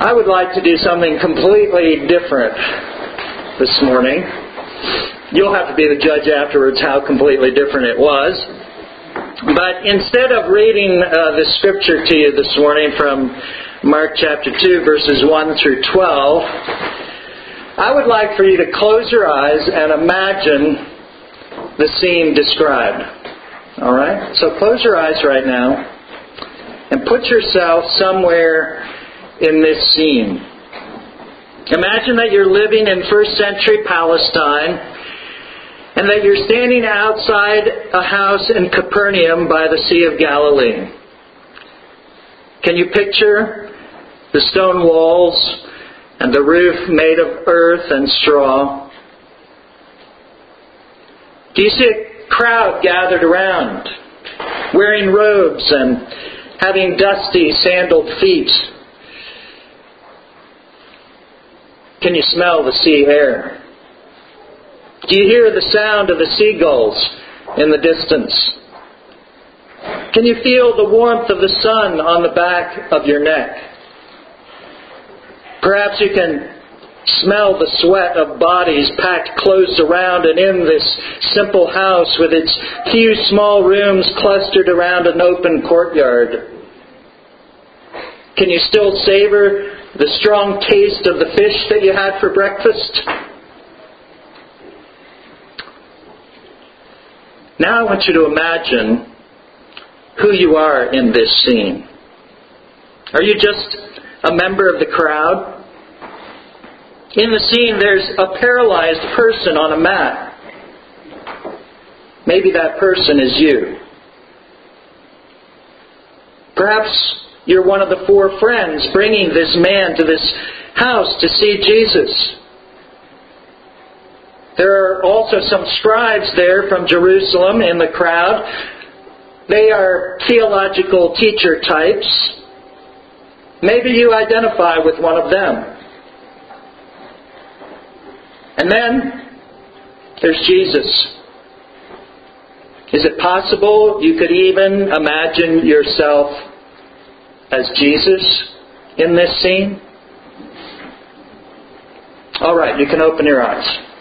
I would like to do something completely different this morning. You'll have to be the judge afterwards how completely different it was. But instead of reading the scripture to you this morning from Mark chapter 2, verses 1 through 12, I would like for you to close your eyes and imagine the scene described. All right? So close your eyes right now and put yourself somewhere in this scene. Imagine that you're living in first century Palestine and that you're standing outside a house in Capernaum by the Sea of Galilee. Can you picture the stone walls and the roof made of earth and straw? Do you see a crowd gathered around, wearing robes and having dusty, sandaled feet? Can you smell the sea air? Do you hear the sound of the seagulls in the distance? Can you feel the warmth of the sun on the back of your neck? Perhaps you can smell the sweat of bodies packed close around and in this simple house with its few small rooms clustered around an open courtyard. Can you still savor the strong taste of the fish that you had for breakfast? Now I want you to imagine who you are in this scene. Are you just a member of the crowd? In the scene there's a paralyzed person on a mat. Maybe that person is you. Perhaps you're one of the 4 friends bringing this man to this house to see Jesus. There are also some scribes there from Jerusalem in the crowd. They are theological teacher types. Maybe you identify with one of them. And then there's Jesus. Is it possible you could even imagine yourself as Jesus in this scene? All right, you can open your eyes.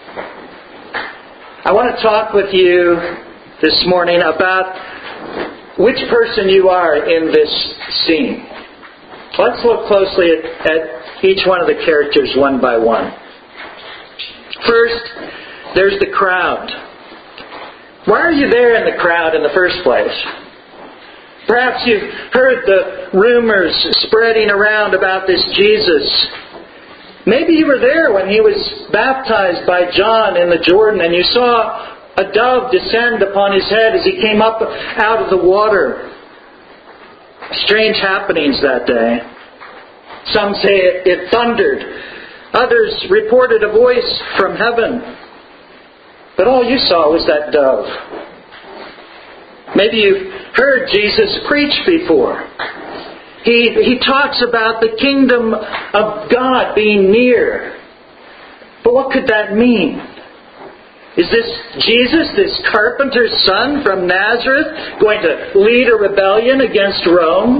I want to talk with you this morning about which person you are in this scene. Let's look closely at each one of the characters one by one. First, there's the crowd. Why are you there in the crowd in the first place? Perhaps you've heard the rumors spreading around about this Jesus. Maybe you were there when he was baptized by John in the Jordan and you saw a dove descend upon his head as he came up out of the water. Strange happenings that day. Some say it thundered. Others reported a voice from heaven. But all you saw was that dove. Maybe you've heard Jesus preach before. He talks about the kingdom of God being near. But what could that mean? Is this Jesus, this carpenter's son from Nazareth, going to lead a rebellion against Rome?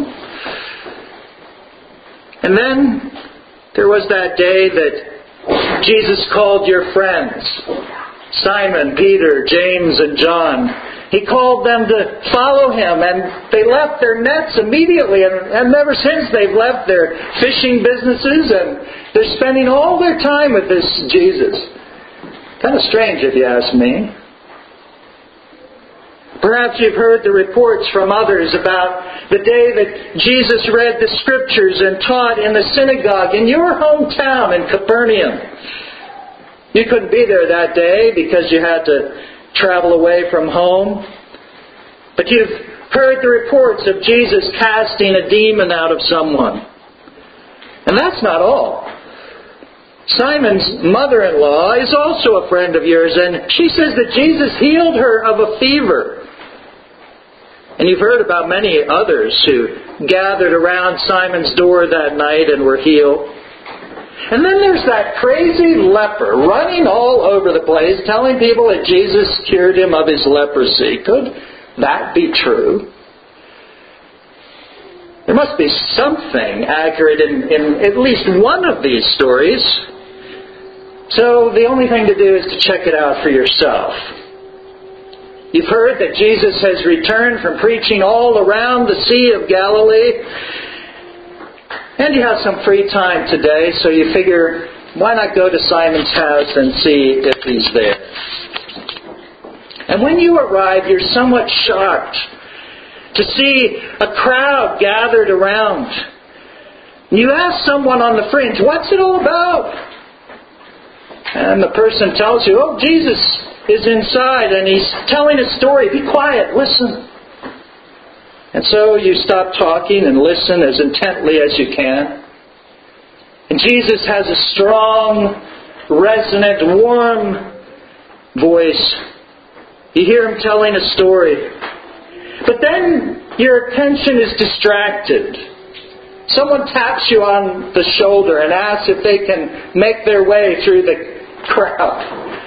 And then there was that day that Jesus called your friends, Simon, Peter, James, and John. He called them to follow Him, and they left their nets immediately, and ever since they've left their fishing businesses, and they're spending all their time with this Jesus. Kind of strange if you ask me. Perhaps you've heard the reports from others about the day that Jesus read the Scriptures and taught in the synagogue in your hometown in Capernaum. You couldn't be there that day because you had to travel away from home. But you've heard the reports of Jesus casting a demon out of someone. And that's not all. Simon's mother-in-law is also a friend of yours, and she says that Jesus healed her of a fever. And you've heard about many others who gathered around Simon's door that night and were healed. And then there's that crazy leper running all over the place telling people that Jesus cured him of his leprosy. Could that be true? There must be something accurate in at least one of these stories. So the only thing to do is to check it out for yourself. You've heard that Jesus has returned from preaching all around the Sea of Galilee. And you have some free time today, so you figure, why not go to Simon's house and see if he's there? And when you arrive, you're somewhat shocked to see a crowd gathered around. You ask someone on the fringe, what's it all about? And the person tells you, oh, Jesus is inside and he's telling a story. Be quiet, listen. And so you stop talking and listen as intently as you can. And Jesus has a strong, resonant, warm voice. You hear him telling a story. But then your attention is distracted. Someone taps you on the shoulder and asks if they can make their way through the crowd.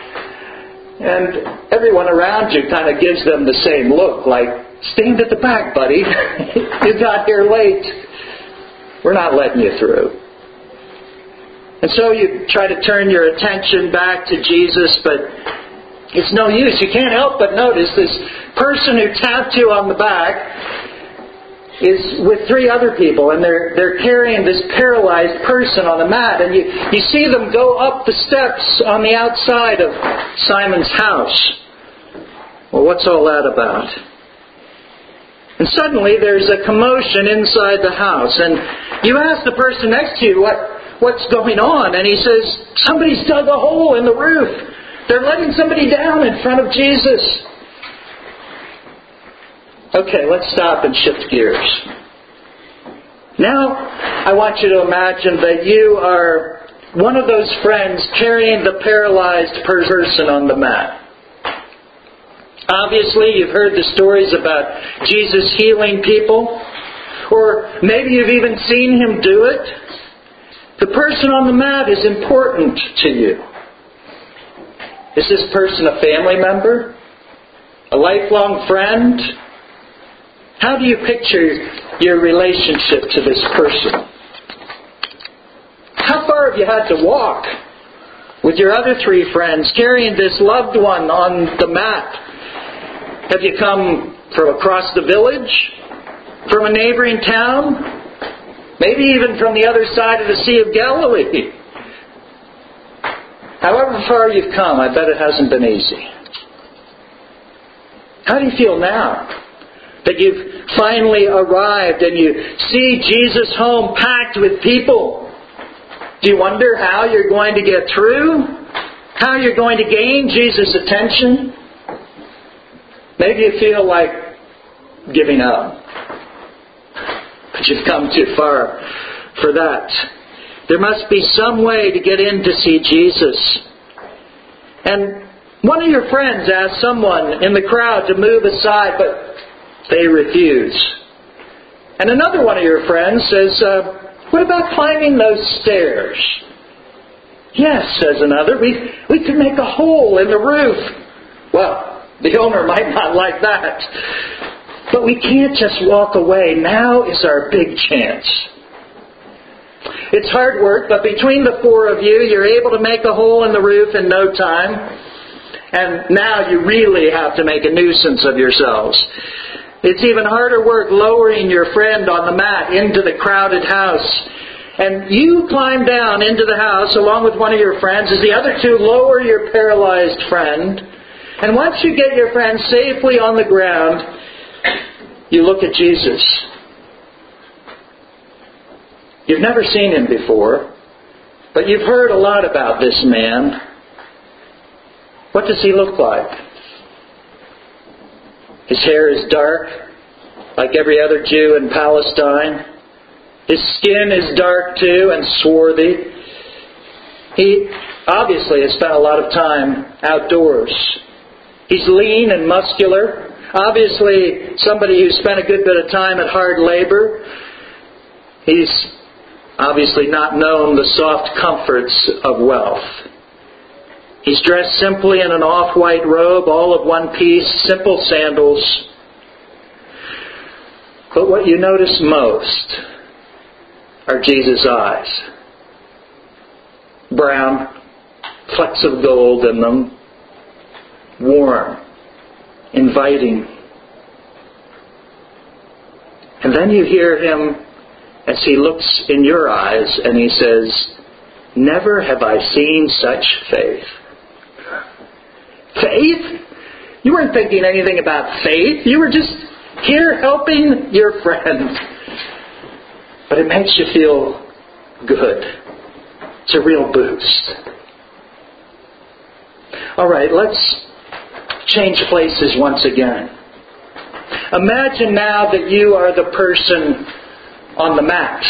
And everyone around you kind of gives them the same look, like, stand at the back, buddy. You got here late. We're not letting you through. And so you try to turn your attention back to Jesus, but it's no use. You can't help but notice this person who tapped you on the back is with three other people, and they're carrying this paralyzed person on a mat, and you see them go up the steps on the outside of Simon's house. Well, what's all that about? And suddenly there's a commotion inside the house, and you ask the person next to you what's going on, and he says, somebody's dug a hole in the roof. They're letting somebody down in front of Jesus. Okay, let's stop and shift gears. Now, I want you to imagine that you are one of those friends carrying the paralyzed person on the mat. Obviously, you've heard the stories about Jesus healing people, or maybe you've even seen him do it. The person on the mat is important to you. Is this person a family member? A lifelong friend? How do you picture your relationship to this person? How far have you had to walk with your other three friends carrying this loved one on the mat? Have you come from across the village? From a neighboring town? Maybe even from the other side of the Sea of Galilee? However far you've come, I bet it hasn't been easy. How do you feel now that you've finally arrived and you see Jesus' home packed with people? Do you wonder how you're going to get through? How you're going to gain Jesus' attention? Maybe you feel like giving up. But you've come too far for that. There must be some way to get in to see Jesus. And one of your friends asked someone in the crowd to move aside, but they refuse. And another one of your friends says, what about climbing those stairs? Yes, says another, we could make a hole in the roof. Well, the owner might not like that. But we can't just walk away. Now is our big chance. It's hard work, but between the four of you, you're able to make a hole in the roof in no time. And now you really have to make a nuisance of yourselves. It's even harder work lowering your friend on the mat into the crowded house. And you climb down into the house along with one of your friends as the other two lower your paralyzed friend. And once you get your friend safely on the ground, you look at Jesus. You've never seen him before, but you've heard a lot about this man. What does he look like? His hair is dark, like every other Jew in Palestine. His skin is dark too and swarthy. He obviously has spent a lot of time outdoors. He's lean and muscular. Obviously somebody who's spent a good bit of time at hard labor. He's obviously not known the soft comforts of wealth. He's dressed simply in an off-white robe, all of one piece, simple sandals. But what you notice most are Jesus' eyes. Brown, flecks of gold in them, warm, inviting. And then you hear him as he looks in your eyes and he says, "Never have I seen such faith." Faith? You weren't thinking anything about faith. You were just here helping your friend. But it makes you feel good. It's a real boost. All right, let's change places once again. Imagine now that you are the person on the mat.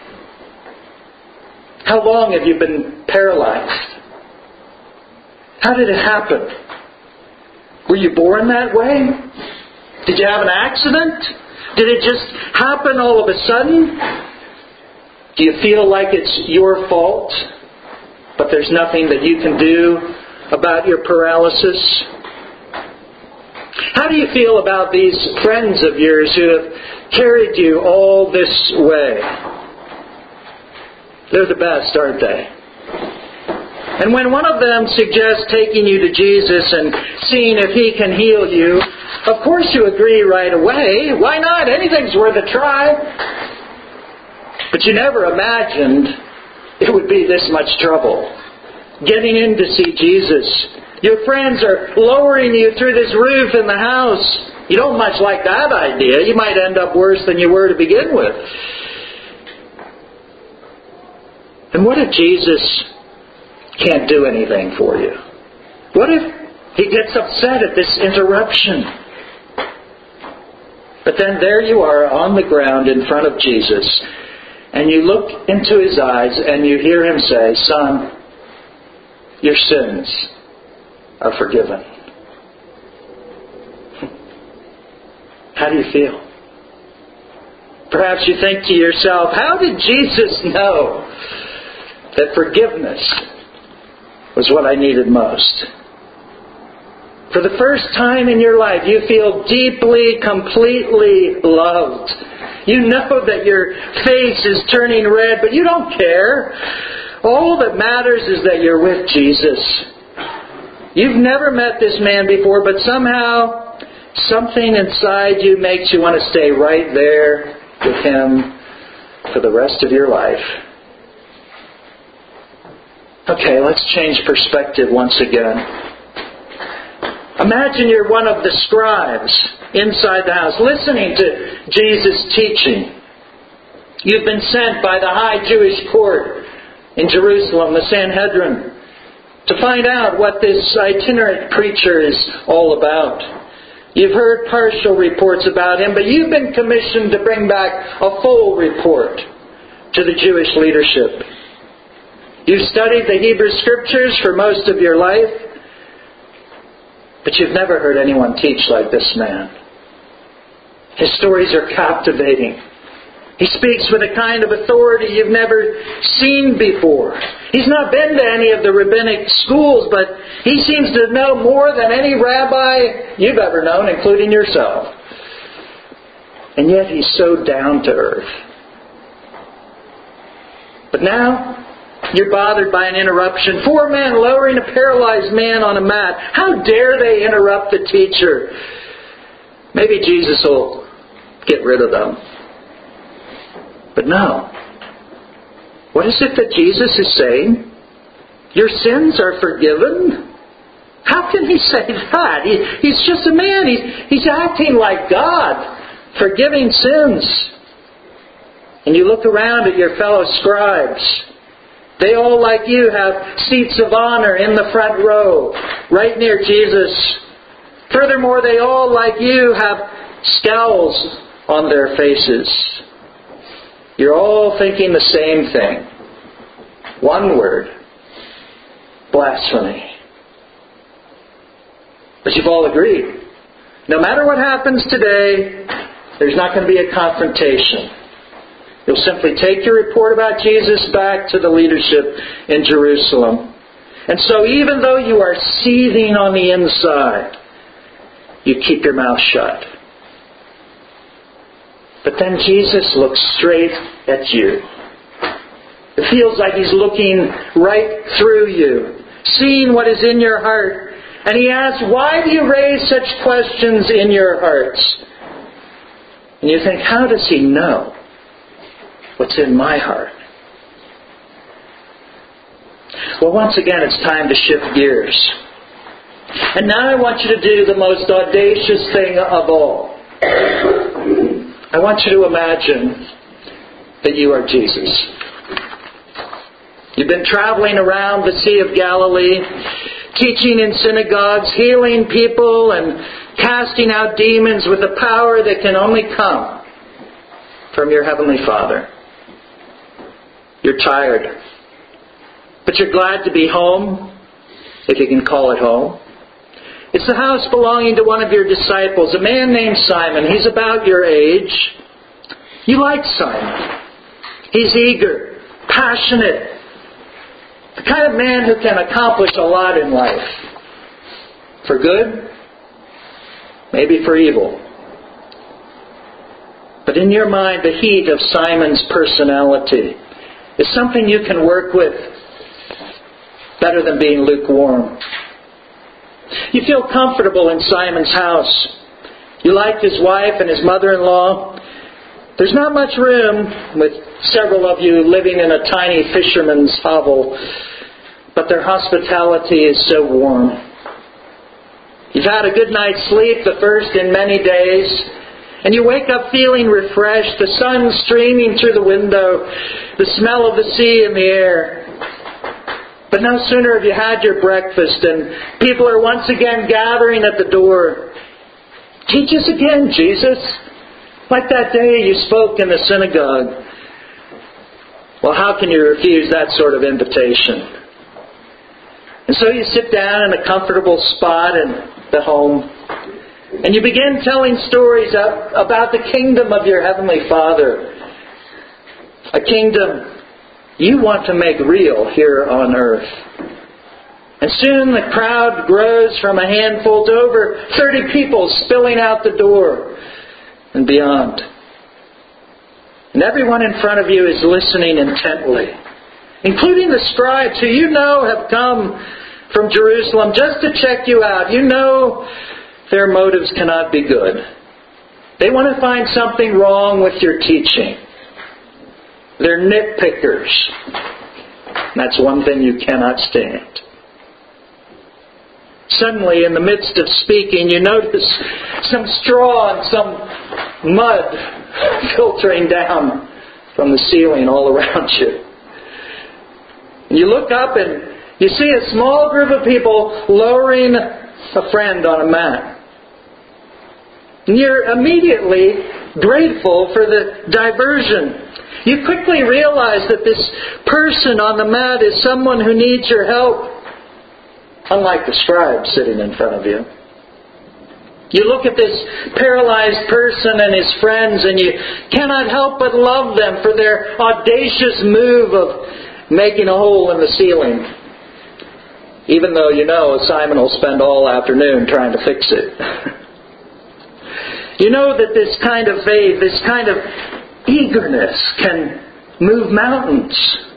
How long have you been paralyzed? How did it happen? Were you born that way? Did you have an accident? Did it just happen all of a sudden? Do you feel like it's your fault, but there's nothing that you can do about your paralysis? How do you feel about these friends of yours who have carried you all this way? They're the best, aren't they? And when one of them suggests taking you to Jesus and seeing if He can heal you, of course you agree right away. Why not? Anything's worth a try. But you never imagined it would be this much trouble. Getting in to see Jesus. Your friends are lowering you through this roof in the house. You don't much like that idea. You might end up worse than you were to begin with. And what if Jesus can't do anything for you? What if He gets upset at this interruption? But then there you are on the ground in front of Jesus, and you look into His eyes and you hear Him say, "Son, your sins are forgiven." How do you feel? Perhaps you think to yourself, how did Jesus know that forgiveness was what I needed most? For the first time in your life, you feel deeply, completely loved. You know that your face is turning red, but you don't care. All that matters is that you're with Jesus. You've never met this man before, but somehow something inside you makes you want to stay right there with Him for the rest of your life. Okay, let's change perspective once again. Imagine you're one of the scribes inside the house, listening to Jesus' teaching. You've been sent by the high Jewish court in Jerusalem, the Sanhedrin, to find out what this itinerant preacher is all about. You've heard partial reports about him, but you've been commissioned to bring back a full report to the Jewish leadership. You've studied the Hebrew Scriptures for most of your life, but you've never heard anyone teach like this man. His stories are captivating. He speaks with a kind of authority you've never seen before. He's not been to any of the rabbinic schools, but he seems to know more than any rabbi you've ever known, including yourself. And yet he's so down to earth. But now you're bothered by an interruption. 4 men lowering a paralyzed man on a mat. How dare they interrupt the teacher? Maybe Jesus will get rid of them. But no. What is it that Jesus is saying? Your sins are forgiven? How can He say that? He's just a man. He's acting like God, forgiving sins. And you look around at your fellow scribes. They all, like you, have seats of honor in the front row, right near Jesus. Furthermore, they all, like you, have scowls on their faces. You're all thinking the same thing. One word. Blasphemy. But you've all agreed. No matter what happens today, there's not going to be a confrontation. You'll simply take your report about Jesus back to the leadership in Jerusalem. And so even though you are seething on the inside, you keep your mouth shut. But then Jesus looks straight at you. It feels like He's looking right through you, seeing what is in your heart. And He asks, why do you raise such questions in your hearts? And you think, how does He know what's in my heart? Well, once again, it's time to shift gears. And now I want you to do the most audacious thing of all. I want you to imagine that you are Jesus. You've been traveling around the Sea of Galilee, teaching in synagogues, healing people, and casting out demons with a power that can only come from your Heavenly Father. You're tired, but you're glad to be home, if you can call it home. It's the house belonging to one of your disciples, a man named Simon. He's about your age. You like Simon. He's eager, passionate, the kind of man who can accomplish a lot in life. For good, maybe for evil. But in your mind, the heat of Simon's personality is something you can work with better than being lukewarm. You feel comfortable in Simon's house. You like his wife and his mother-in-law. There's not much room, with several of you living in a tiny fisherman's hovel, but their hospitality is so warm. You've had a good night's sleep, the first in many days, and you wake up feeling refreshed, the sun streaming through the window, the smell of the sea in the air. But no sooner have you had your breakfast and people are once again gathering at the door. Teach us again, Jesus. Like that day you spoke in the synagogue. Well, how can you refuse that sort of invitation? And so you sit down in a comfortable spot in the home and you begin telling stories about the kingdom of your Heavenly Father. A kingdom you want to make real here on earth. And soon the crowd grows from a handful to over 30 people spilling out the door and beyond. And everyone in front of you is listening intently, including the scribes who you know have come from Jerusalem just to check you out. You know their motives cannot be good. They want to find something wrong with your teaching. They're nitpickers. That's one thing you cannot stand. Suddenly, in the midst of speaking, you notice some straw and some mud filtering down from the ceiling all around you. And you look up and you see a small group of people lowering a friend on a mat. And you're immediately grateful for the diversion. You quickly realize that this person on the mat is someone who needs your help, unlike the scribe sitting in front of you. You look at this paralyzed person and his friends and you cannot help but love them for their audacious move of making a hole in the ceiling. Even though you know Simon will spend all afternoon trying to fix it. You know that this kind of faith, this kind of eagerness can move mountains.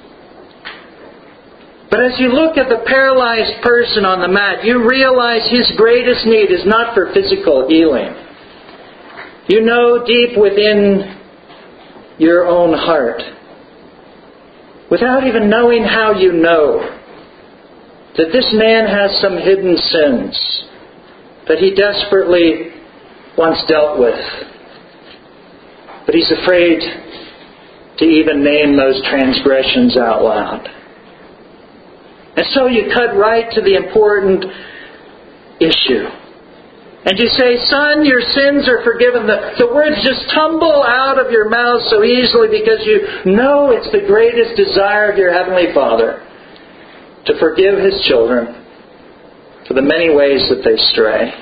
But as you look at the paralyzed person on the mat, you realize his greatest need is not for physical healing. You know deep within your own heart, without even knowing how you know, that this man has some hidden sins that he desperately wants dealt with. But he's afraid to even name those transgressions out loud. And so you cut right to the important issue. And you say, son, your sins are forgiven. The words just tumble out of your mouth so easily because you know it's the greatest desire of your Heavenly Father to forgive His children for the many ways that they stray.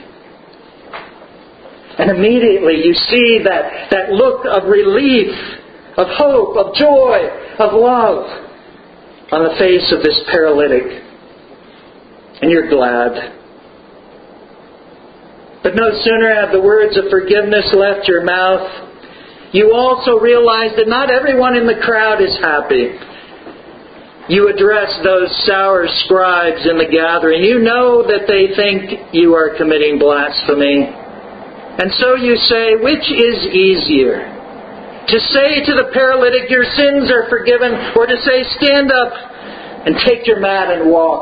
And immediately you see that look of relief, of hope, of joy, of love on the face of this paralytic. And you're glad. But no sooner have the words of forgiveness left your mouth, you also realize that not everyone in the crowd is happy. You address those sour scribes in the gathering. You know that they think you are committing blasphemy. And so you say, which is easier? To say to the paralytic, your sins are forgiven, or to say, stand up and take your mat and walk?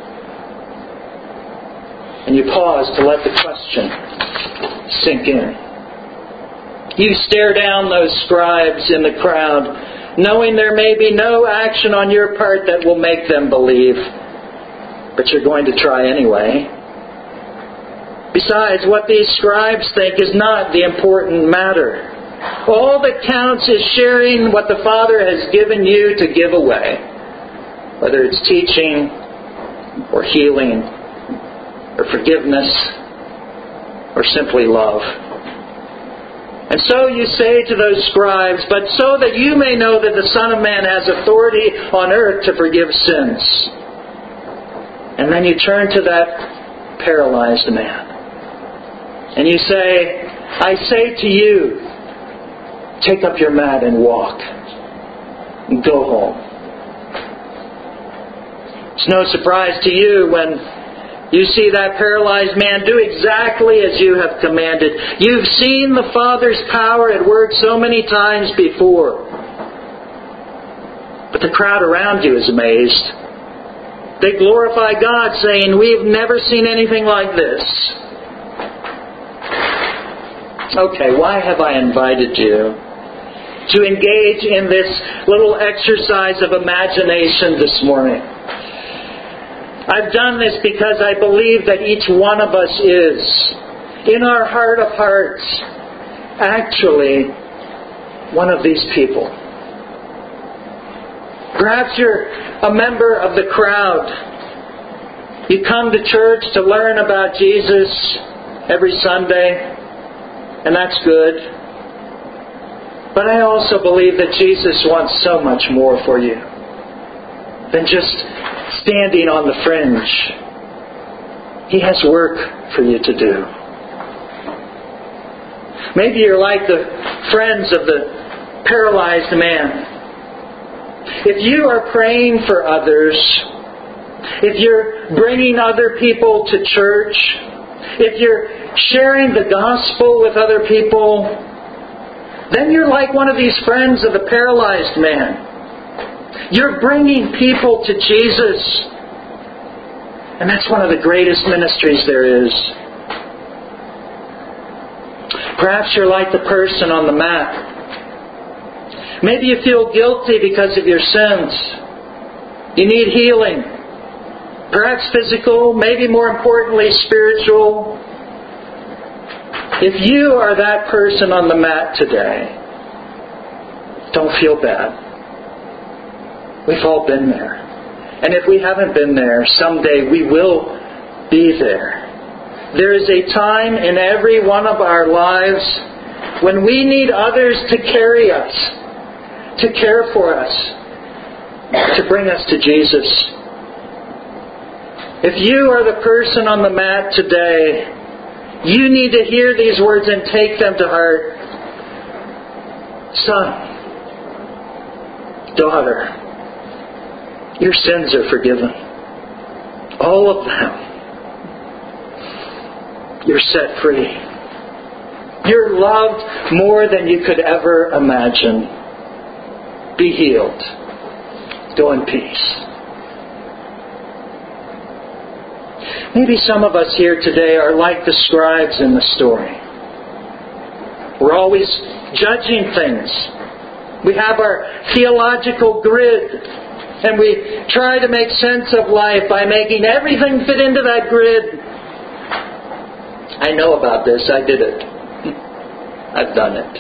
And you pause to let the question sink in. You stare down those scribes in the crowd, knowing there may be no action on your part that will make them believe. But you're going to try anyway. Besides, what these scribes think is not the important matter. All that counts is sharing what the Father has given you to give away. Whether it's teaching, or healing, or forgiveness, or simply love. And so you say to those scribes, but so that you may know that the Son of Man has authority on earth to forgive sins. And then you turn to that paralyzed man. And you say, I say to you, take up your mat and walk. And go home. It's no surprise to you when you see that paralyzed man do exactly as you have commanded. You've seen the Father's power at work so many times before. But the crowd around you is amazed. They glorify God, saying, we've never seen anything like this. Okay, why have I invited you to engage in this little exercise of imagination this morning? I've done this because I believe that each one of us is, in our heart of hearts, actually one of these people. Perhaps you're a member of the crowd. You come to church to learn about Jesus every Sunday, and that's good. But I also believe that Jesus wants so much more for you than just standing on the fringe. He has work for you to do. Maybe you're like the friends of the paralyzed man. If you are praying for others, if you're bringing other people to church, if you're sharing the gospel with other people, then you're like one of these friends of the paralyzed man. You're bringing people to Jesus. And that's one of the greatest ministries there is. Perhaps you're like the person on the mat. Maybe you feel guilty because of your sins. You need healing. Perhaps physical, maybe more importantly spiritual. If you are that person on the mat today, don't feel bad. We've all been there. And if we haven't been there, someday we will be there. There is a time in every one of our lives when we need others to carry us, to care for us, to bring us to Jesus. If you are the person on the mat today, you need to hear these words and take them to heart. Son, daughter, your sins are forgiven. All of them. You're set free. You're loved more than you could ever imagine. Be healed. Go in peace. Maybe some of us here today are like the scribes in the story. We're always judging things. We have our theological grid. And we try to make sense of life by making everything fit into that grid. I know about this. I did it. I've done it.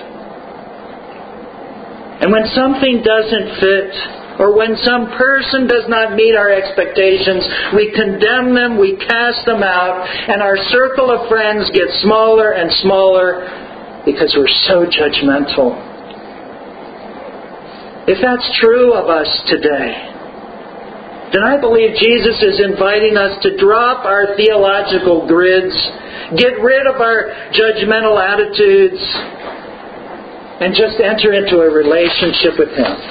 And when something doesn't fit, or when some person does not meet our expectations, we condemn them, we cast them out, and our circle of friends gets smaller and smaller because we're so judgmental. If that's true of us today, then I believe Jesus is inviting us to drop our theological grids, get rid of our judgmental attitudes, and just enter into a relationship with Him.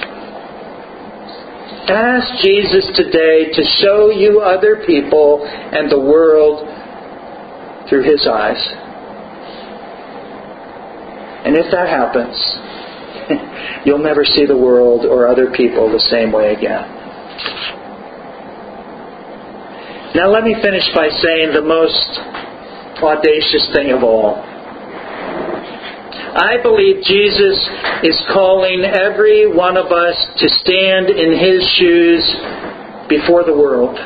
Ask Jesus today to show you other people and the world through His eyes. And if that happens, you'll never see the world or other people the same way again. Now let me finish by saying the most audacious thing of all. I believe Jesus is calling every one of us to stand in His shoes before the world.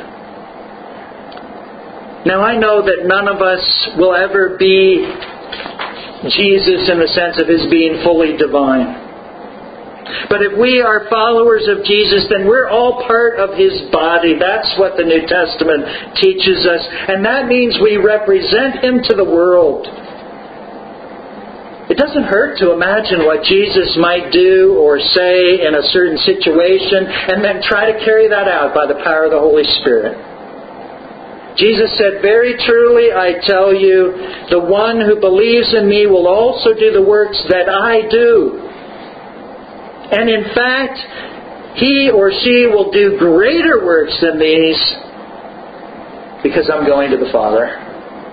Now I know that none of us will ever be Jesus in the sense of His being fully divine. But if we are followers of Jesus, then we're all part of His body. That's what the New Testament teaches us. And that means we represent Him to the world. It doesn't hurt to imagine what Jesus might do or say in a certain situation and then try to carry that out by the power of the Holy Spirit. Jesus said, "Very truly I tell you, the one who believes in me will also do the works that I do. And in fact, he or she will do greater works than these because I'm going to the Father."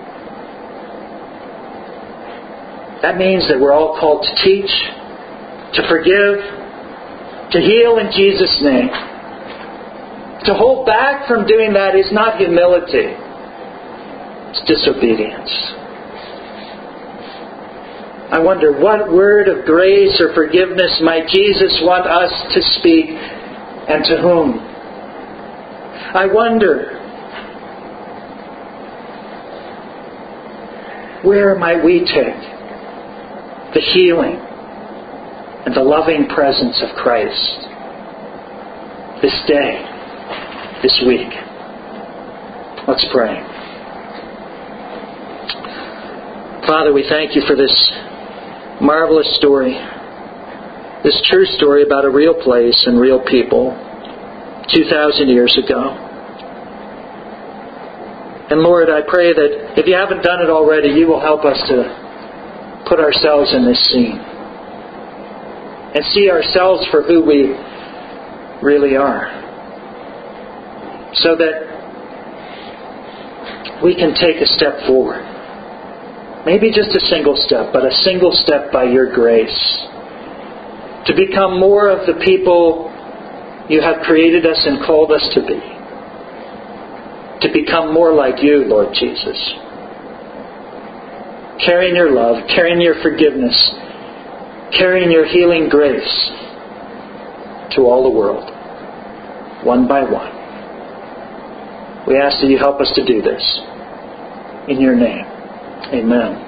That means that we're all called to teach, to forgive, to heal in Jesus' name. To hold back from doing that is not humility. It's disobedience. I wonder, what word of grace or forgiveness might Jesus want us to speak, and to whom? I wonder, where might we take the healing and the loving presence of Christ this day, this week? Let's pray. Father, we thank You for this marvelous story, this true story about a real place and real people 2,000 years ago. And Lord, I pray that if You haven't done it already, You will help us to put ourselves in this scene and see ourselves for who we really are, so that we can take a step forward. Maybe just a single step, but a single step by Your grace, to become more of the people You have created us and called us to be. To become more like You, Lord Jesus. Carrying Your love, carrying Your forgiveness, carrying Your healing grace to all the world, one by one. We ask that You help us to do this. In Your name, amen.